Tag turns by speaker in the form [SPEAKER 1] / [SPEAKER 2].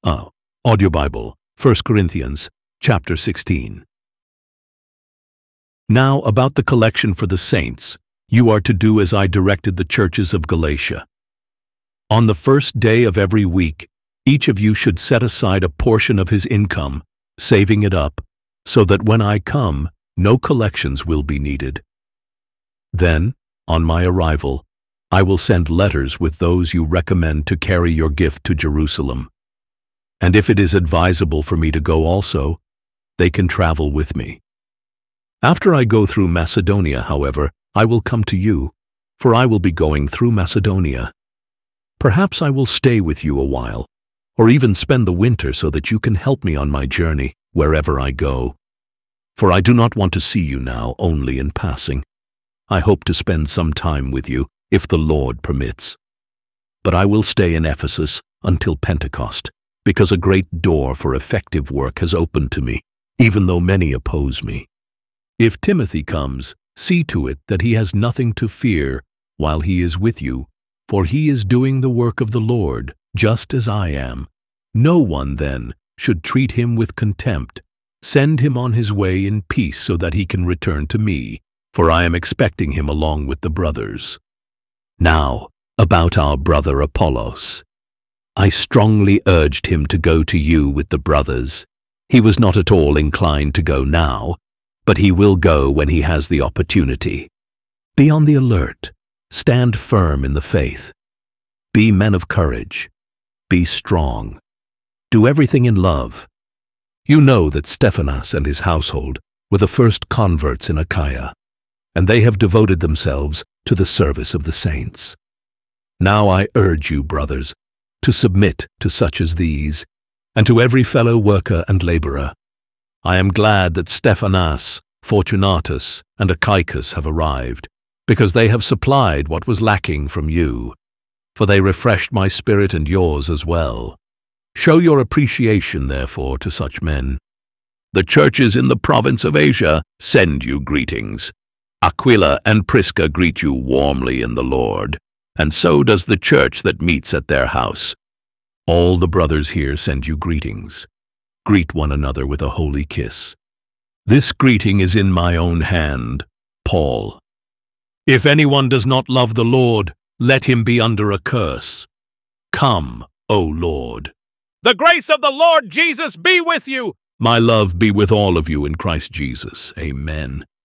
[SPEAKER 1] Audio Bible, 1 Corinthians, chapter 16. Now about the collection for the saints, you are to do as I directed the churches of Galatia. On the first day of every week, each of you should set aside a portion of his income, saving it up, so that when I come, no collections will be needed. Then, on my arrival, I will send letters with those you recommend to carry your gift to Jerusalem. And if it is advisable for me to go also, they can travel with me. After I go through Macedonia, however, I will come to you, for I will be going through Macedonia. Perhaps I will stay with you a while, or even spend the winter so that you can help me on my journey wherever I go. For I do not want to see you now only in passing. I hope to spend some time with you, if the Lord permits. But I will stay in Ephesus until Pentecost, because a great door for effective work has opened to me, even though many oppose me. If Timothy comes, see to it that he has nothing to fear while he is with you, for he is doing the work of the Lord, just as I am. No one, then, should treat him with contempt. Send him on his way in peace so that he can return to me, for I am expecting him along with the brothers. Now, about our brother Apollos. I strongly urged him to go to you with the brothers. He was not at all inclined to go now, but he will go when he has the opportunity. Be on the alert. Stand firm in the faith. Be men of courage. Be strong. Do everything in love. You know that Stephanas and his household were the first converts in Achaia, and they have devoted themselves to the service of the saints. Now I urge you, brothers, to submit to such as these, and to every fellow worker and laborer. I am glad that Stephanas, Fortunatus, and Achaicus have arrived, because they have supplied what was lacking from you, for they refreshed my spirit and yours as well. Show your appreciation, therefore, to such men. The churches in the province of Asia send you greetings. Aquila and Prisca greet you warmly in the Lord, and so does the church that meets at their house. All the brothers here send you greetings. Greet one another with a holy kiss. This greeting is in my own hand, Paul. If anyone does not love the Lord, let him be under a curse. Come, O Lord.
[SPEAKER 2] The grace of the Lord Jesus be with you.
[SPEAKER 1] My love be with all of you in Christ Jesus. Amen.